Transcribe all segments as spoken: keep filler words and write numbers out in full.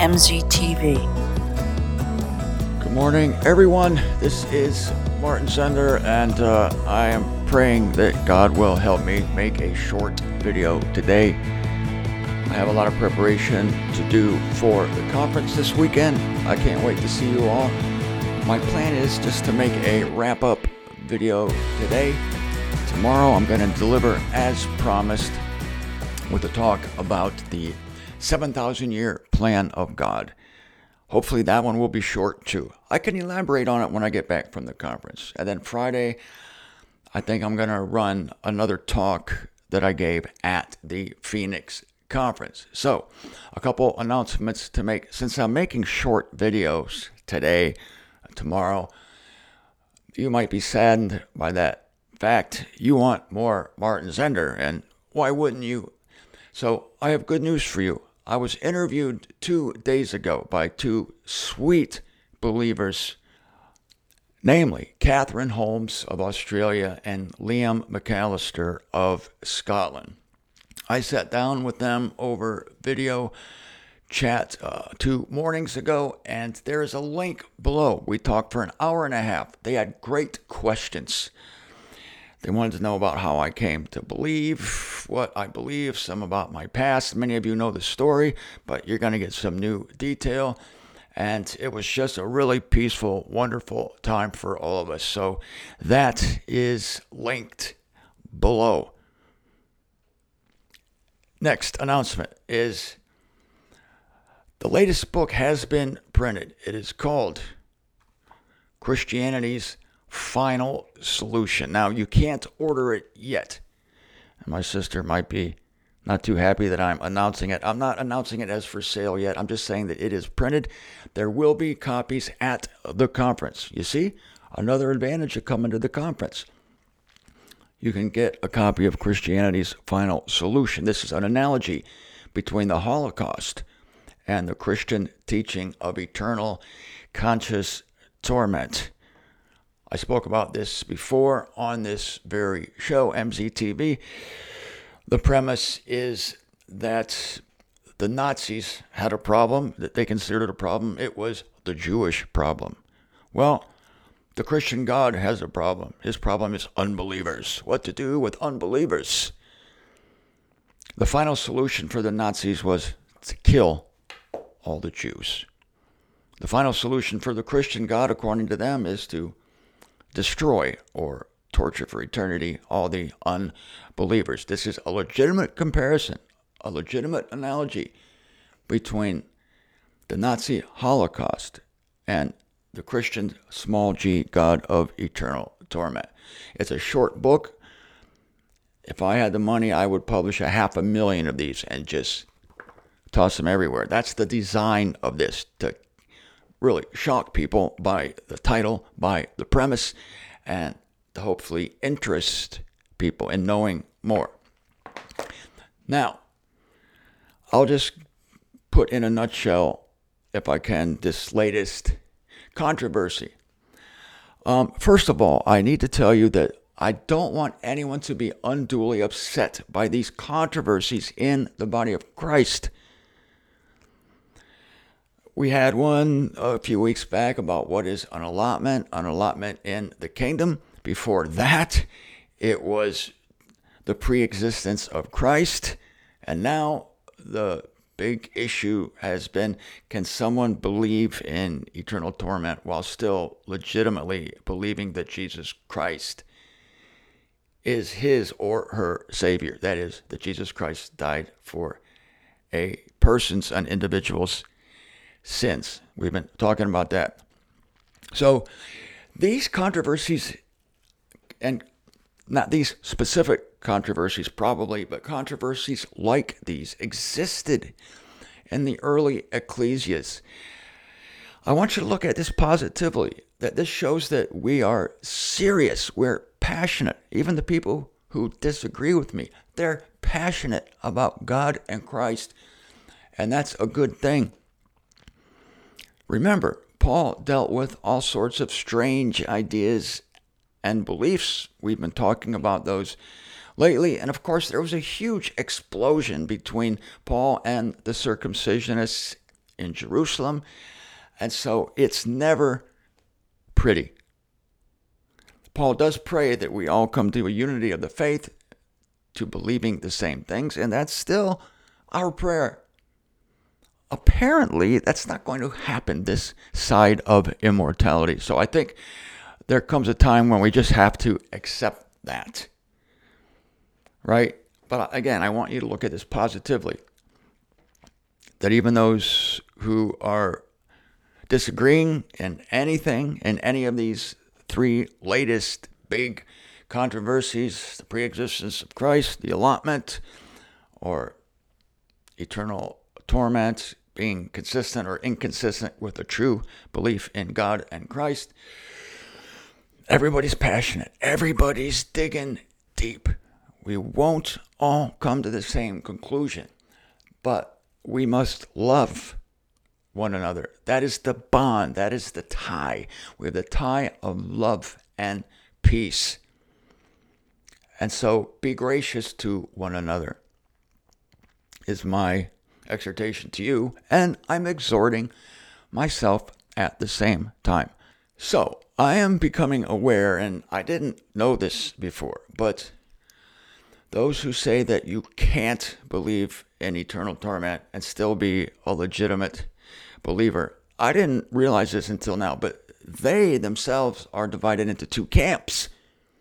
M Z T V. Good morning, everyone. This is Martin Zender, and uh, I am praying that God will help me make a short video today. I have a lot of preparation to do for the conference this weekend. I can't wait to see you all. My plan is just to make a wrap-up video today. Tomorrow I'm going to deliver as promised with a talk about the seven thousand year plan of God. Hopefully that one will be short too. I can elaborate on it when I get back from the conference. And then Friday, I think I'm going to run another talk that I gave at the Phoenix conference. So, a couple announcements to make. Since I'm making short videos today, tomorrow, you might be saddened by that fact. You want more Martin Zender, and why wouldn't you? So, I have good news for you. I was interviewed two days ago by two sweet believers, namely Catherine Holmes of Australia and Liam McAllister of Scotland. I sat down with them over video chat uh, two mornings ago, and there is a link below. We talked for an hour and a half. They had great questions. They wanted to know about how I came to believe what I believe, some about my past. Many of you know the story, but you're going to get some new detail. And it was just a really peaceful, wonderful time for all of us. So that is linked below. Next announcement is the latest book has been printed. It is called Christianity's Final Solution. Now, you can't order it yet. My sister might be not too happy that I'm announcing it. I'm not announcing it as for sale yet. I'm just saying that it is printed. There will be copies at the conference. You see, another advantage of coming to the conference. You can get a copy of Christianity's Final Solution. This is an analogy between the Holocaust and the Christian teaching of eternal conscious torment. I spoke about this before on this very show, M Z T V. The premise is that the Nazis had a problem that they considered a problem. It was the Jewish problem. Well, the Christian God has a problem. His problem is unbelievers. What to do with unbelievers? The final solution for the Nazis was to kill all the Jews. The final solution for the Christian God, according to them, is to destroy or torture for eternity all the unbelievers. This is a legitimate comparison, a legitimate analogy between the Nazi Holocaust and the Christian small g God of eternal torment. It's a short book. If I had the money, I would publish a half a million of these and just toss them everywhere. That's the design of this, to really shock people by the title, by the premise, and to hopefully interest people in knowing more. Now, I'll just put in a nutshell, if I can, this latest controversy. Um, first of all, I need to tell you that I don't want anyone to be unduly upset by these controversies in the body of Christ. We had one a few weeks back about what is an allotment, an allotment in the kingdom. Before that, it was the pre-existence of Christ. And now the big issue has been, can someone believe in eternal torment while still legitimately believing that Jesus Christ is his or her Savior? That is, that Jesus Christ died for a person's, an individual's sins. We've been talking about that. So these controversies, and not these specific controversies probably, but controversies like these existed in the early ecclesias. I want you to look at this positively, that this shows that we are serious, we're passionate. Even the people who disagree with me, they're passionate about God and Christ, and that's a good thing. Remember, Paul dealt with all sorts of strange ideas and beliefs. We've been talking about those lately. And of course, there was a huge explosion between Paul and the circumcisionists in Jerusalem. And so it's never pretty. Paul does pray that we all come to a unity of the faith, to believing the same things, and that's still our prayer. Apparently, that's not going to happen this side of immortality. So I think there comes a time when we just have to accept that. Right? But again, I want you to look at this positively. That even those who are disagreeing in anything, in any of these three latest big controversies, the pre-existence of Christ, the allotment, or eternal torment, being consistent or inconsistent with a true belief in God and Christ, everybody's passionate. Everybody's digging deep. We won't all come to the same conclusion, but we must love one another. That is the bond. That is the tie. We have the tie of love and peace. And so be gracious to one another is my exhortation to you, and I'm exhorting myself at the same time. So I am becoming aware, and I didn't know this before, but those who say that you can't believe in eternal torment and still be a legitimate believer, I didn't realize this until now, but they themselves are divided into two camps.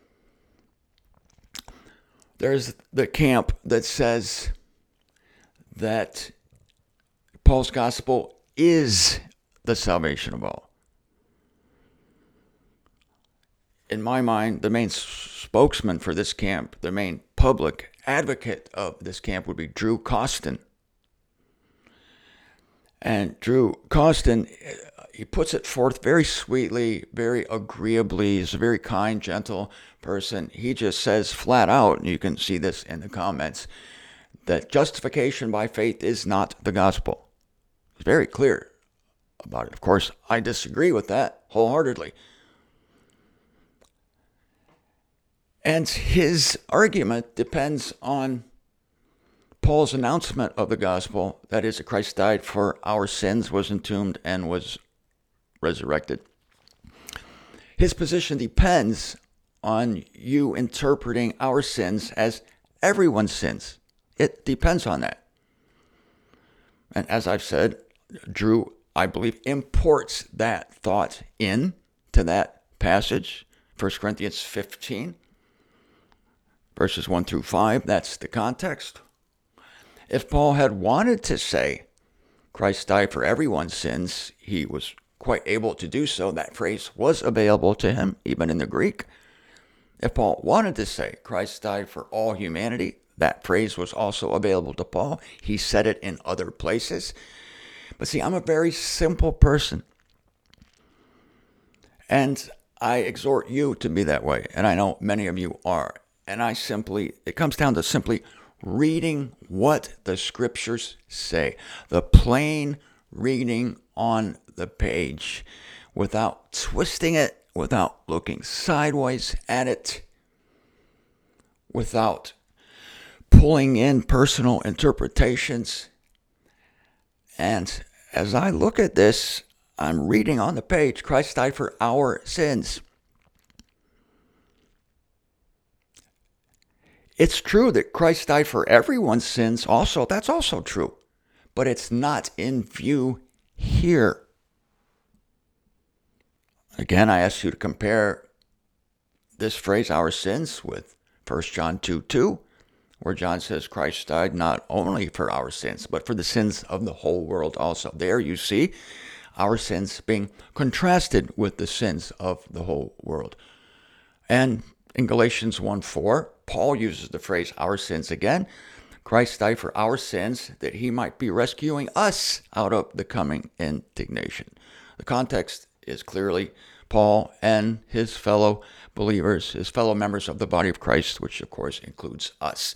There's the camp that says that Paul's gospel is the salvation of all. In my mind, the main spokesman for this camp, the main public advocate of this camp would be Drew Costin. And Drew Costin, he puts it forth very sweetly, very agreeably. He's a very kind, gentle person. He just says flat out, and you can see this in the comments, that justification by faith is not the gospel. He's very clear about it. Of course, I disagree with that wholeheartedly. And his argument depends on Paul's announcement of the gospel, that is, that Christ died for our sins, was entombed, and was resurrected. His position depends on you interpreting our sins as everyone's sins. It depends on that. And as I've said, Drew, I believe, imports that thought in to that passage, First Corinthians fifteen, verses one through five. That's the context. If Paul had wanted to say Christ died for everyone's sins, he was quite able to do so. That phrase was available to him, even in the Greek. If Paul wanted to say Christ died for all humanity, that phrase was also available to Paul. He said it in other places. But see, I'm a very simple person. And I exhort you to be that way. And I know many of you are. And I simply, it comes down to simply reading what the scriptures say. The plain reading on the page without twisting it, without looking sideways at it, without pulling in personal interpretations. And as I look at this, I'm reading on the page, Christ died for our sins. It's true that Christ died for everyone's sins also. That's also true. But it's not in view here. Again, I ask you to compare this phrase, our sins, with First John two two, where John says Christ died not only for our sins, but for the sins of the whole world also. There you see our sins being contrasted with the sins of the whole world. And in Galatians one four, Paul uses the phrase, our sins again. Christ died for our sins that he might be rescuing us out of the coming indignation. The context is clearly Paul and his fellow believers, his fellow members of the body of Christ, which of course includes us.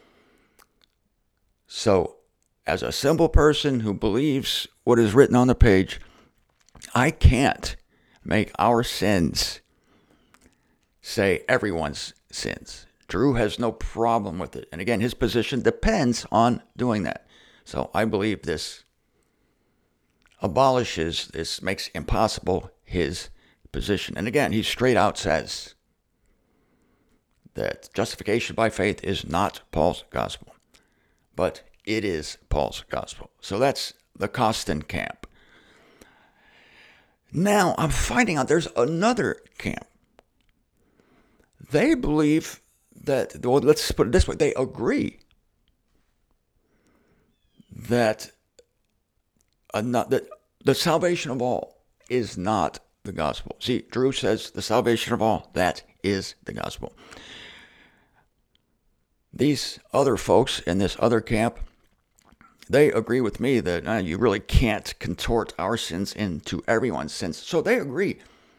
So, as a simple person who believes what is written on the page, I can't make our sins say everyone's sins. Drew has no problem with it. And again, his position depends on doing that. So I believe this abolishes this, makes impossible his position. And again, he straight out says that justification by faith is not Paul's gospel, but it is Paul's gospel. So that's the Costin camp. Now I'm finding out there's another camp. They believe that, well, let's put it this way, they agree that, uh, not, that the salvation of all is not the gospel. See, Drew says the salvation of all, that is the gospel. These other folks in this other camp, they agree with me that uh, you really can't contort our sins into everyone's sins. So they agree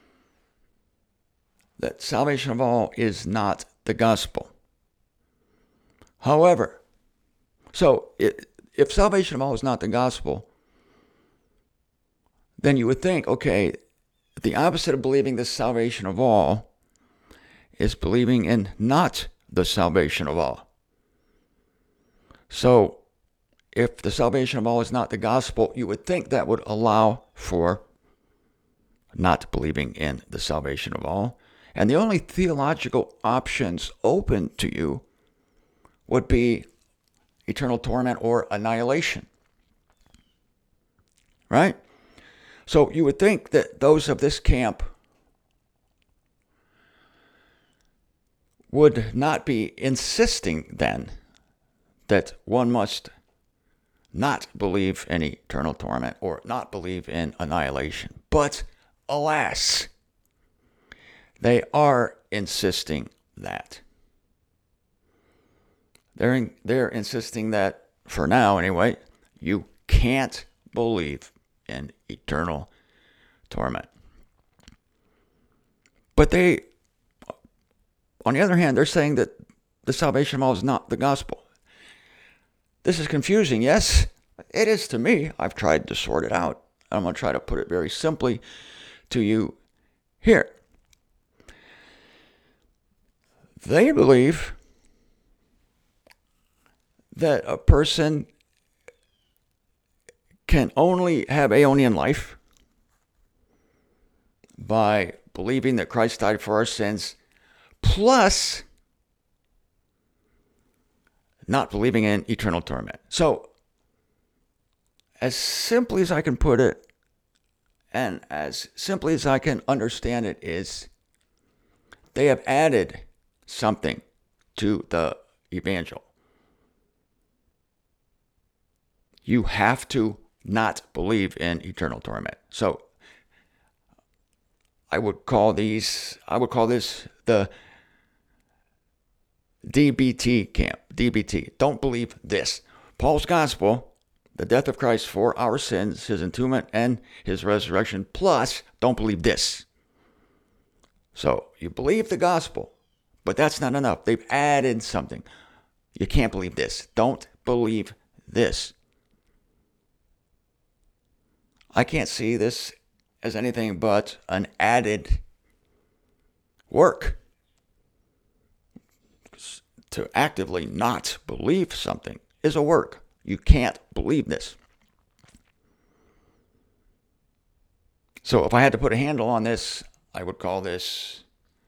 that salvation of all is not the gospel. However, so it, if salvation of all is not the gospel, then you would think, okay, the opposite of believing the salvation of all is believing in not the salvation of all. So if the salvation of all is not the gospel, you would think that would allow for not believing in the salvation of all. And the only theological options open to you would be eternal torment or annihilation. Right? So you would think that those of this camp would not be insisting then that one must not believe in eternal torment or not believe in annihilation. But alas, they are insisting that. They're, in, they're insisting that, for now anyway, you can't believe in eternal torment. But they, on the other hand, they're saying that the salvation of all is not the gospel. This is confusing, yes, it is to me. I've tried to sort it out. I'm going to try to put it very simply to you here. They believe that a person can only have Aeonian life by believing that Christ died for our sins, plus not believing in eternal torment. So, as simply as I can put it, and as simply as I can understand it, is they have added something to the evangel. You have to not believe in eternal torment. So I would call these, I would call this the D B T camp. D B T. Don't believe this. Paul's gospel, the death of Christ for our sins, his entombment and his resurrection, plus don't believe this. So you believe the gospel, but that's not enough. They've added something. You can't believe this. Don't believe this. I can't see this as anything but an added work. To actively not believe something is a work. You can't believe this. So if I had to put a handle on this, I would call this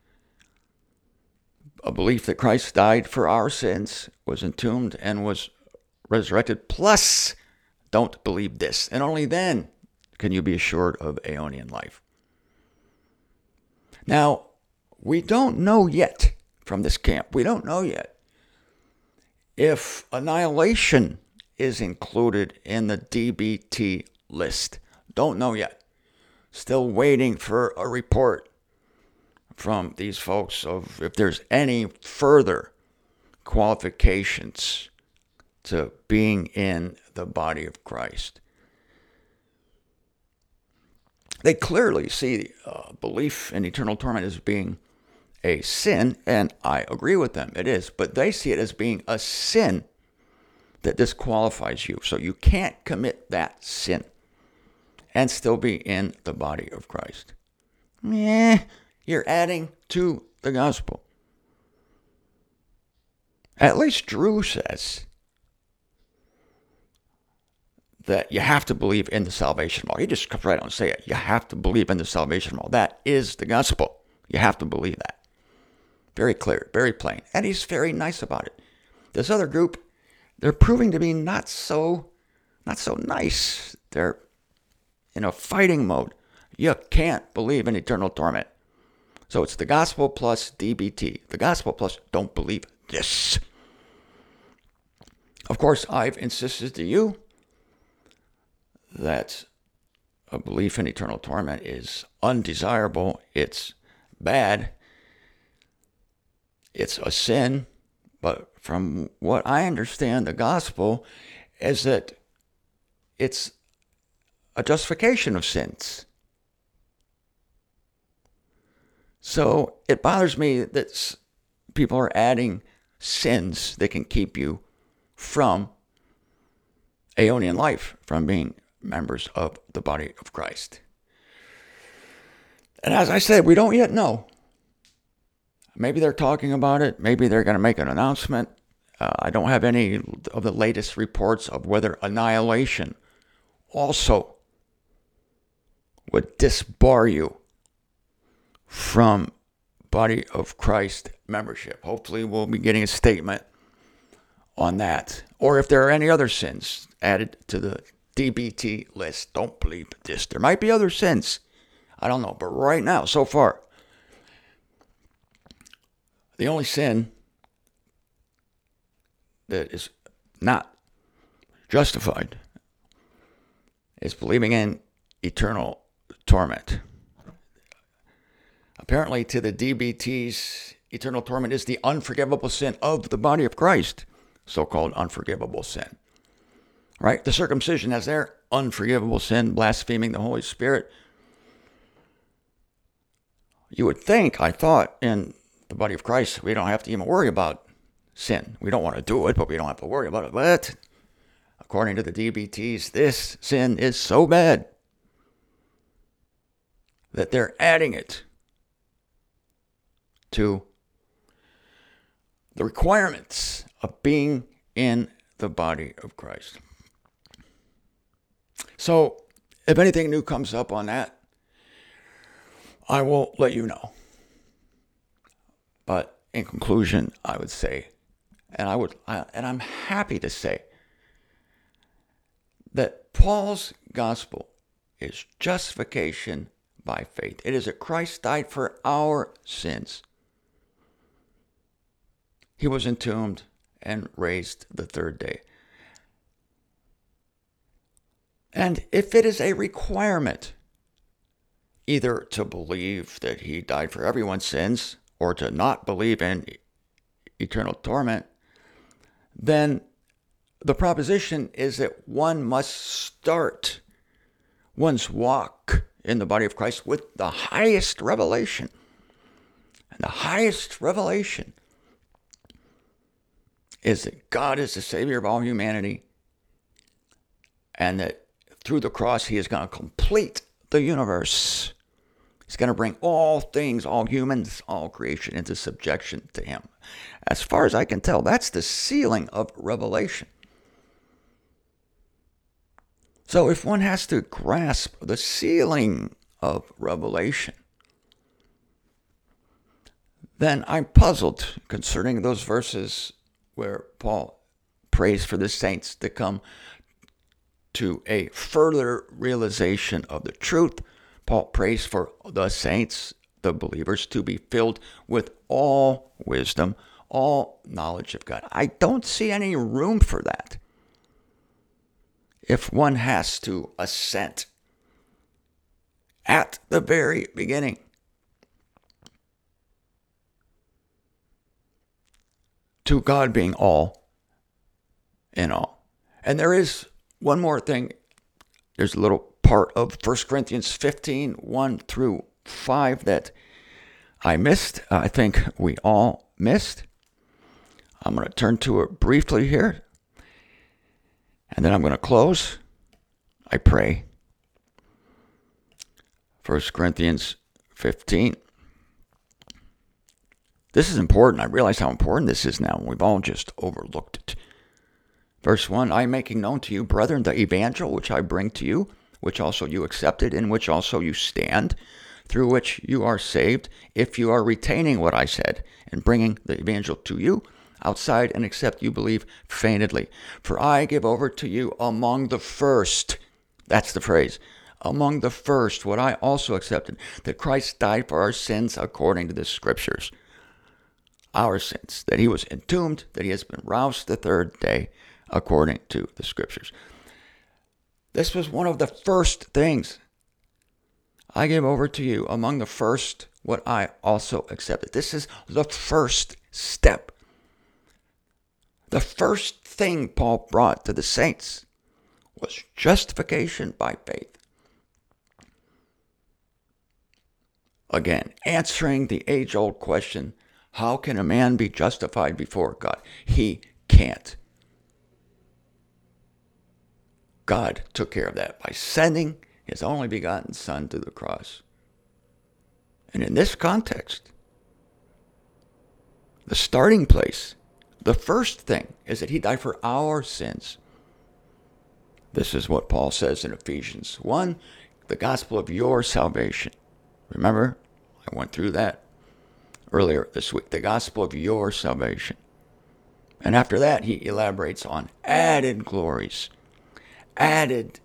a belief that Christ died for our sins, was entombed, and was resurrected, plus don't believe this. And only then can you be assured of Aeonian life. Now, we don't know yet from this camp, we don't know yet if annihilation is included in the D B T list. Don't know yet. Still waiting for a report from these folks of if there's any further qualifications to being in the body of Christ. They clearly see uh, belief in eternal torment as being a sin, and I agree with them, it is, but they see it as being a sin that disqualifies you. So you can't commit that sin and still be in the body of Christ. Meh, you're adding to the gospel. At least Drew says that you have to believe in the salvation law. He just comes right out and say it. You have to believe in the salvation law. That is the gospel. You have to believe that. Very clear, very plain. And he's very nice about it. This other group, they're proving to be not so, not so nice. They're in a fighting mode. You can't believe in eternal torment. So it's the gospel plus D B T. The gospel plus don't believe this. Of course, I've insisted to you that a belief in eternal torment is undesirable. It's bad. It's a sin. But from what I understand, the gospel is that it's a justification of sins. So it bothers me that people are adding sins that can keep you from aeonian life, from being members of the body of Christ. And as I said, we don't yet know. Maybe they're talking about it. Maybe they're going to make an announcement. Uh, I don't have any of the latest reports of whether annihilation also would disbar you from body of Christ membership. Hopefully we'll be getting a statement on that. Or if there are any other sins added to the D B T list. Don't believe this. There might be other sins. I don't know. But right now, so far, the only sin that is not justified is believing in eternal torment. Apparently, to the D B Ts, eternal torment is the unforgivable sin of the body of Christ, so-called unforgivable sin. Right? The circumcision has their unforgivable sin, blaspheming the Holy Spirit. You would think, I thought, in the body of Christ, we don't have to even worry about sin. We don't want to do it, but we don't have to worry about it. But according to the D B Ts, this sin is so bad that they're adding it to the requirements of being in the body of Christ. So, if anything new comes up on that, I will let you know. But in conclusion, I would say, and I would, and I'm happy to say, that Paul's gospel is justification by faith. It is that Christ died for our sins. He was entombed and raised the third day. And if it is a requirement either to believe that he died for everyone's sins or to not believe in eternal torment, then the proposition is that one must start one's walk in the body of Christ with the highest revelation. And the highest revelation is that God is the Savior of all humanity, and that through the cross he is going to complete the universe. He's going to bring all things, all humans, all creation into subjection to him. As far as I can tell, that's the sealing of revelation. So if one has to grasp the sealing of revelation, then I'm puzzled concerning those verses where Paul prays for the saints to come to a further realization of the truth. Paul prays for the saints, the believers, to be filled with all wisdom, all knowledge of God. I don't see any room for that if one has to assent at the very beginning to God being all in all. And there is one more thing. There's a little part of First Corinthians fifteen, one through five that I missed. Uh, I think we all missed. I'm going to turn to it briefly here, and then I'm going to close. I pray. First Corinthians fifteen. This is important. I realize how important this is now. We've all just overlooked it. Verse one, I am making known to you, brethren, the evangel which I bring to you, which also you accepted, in which also you stand, through which you are saved, if you are retaining what I said, and bringing the evangel to you outside, and except you believe faintly. For I give over to you among the first, that's the phrase, among the first, what I also accepted, that Christ died for our sins according to the Scriptures. Our sins, that he was entombed, that he has been roused the third day, according to the Scriptures. This was one of the first things. I gave over to you among the first what I also accepted. This is the first step. The first thing Paul brought to the saints was justification by faith. Again, answering the age-old question, how can a man be justified before God? He can't. God took care of that by sending his only begotten Son to the cross. And in this context, the starting place, the first thing is that he died for our sins. This is what Paul says in Ephesians one, the gospel of your salvation. Remember, I went through that earlier this week, the gospel of your salvation. And after that, he elaborates on added glories, added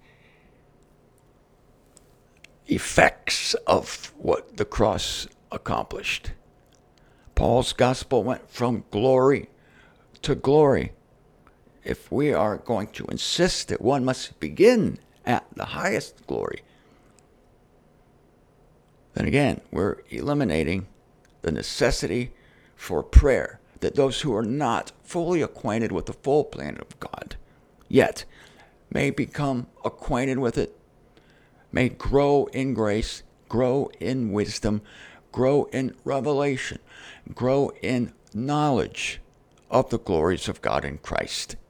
effects of what the cross accomplished. Paul's gospel went from glory to glory. If we are going to insist that one must begin at the highest glory, then again, we're eliminating the necessity for prayer, that those who are not fully acquainted with the full plan of God yet may become acquainted with it, may grow in grace, grow in wisdom, grow in revelation, grow in knowledge of the glories of God in Christ.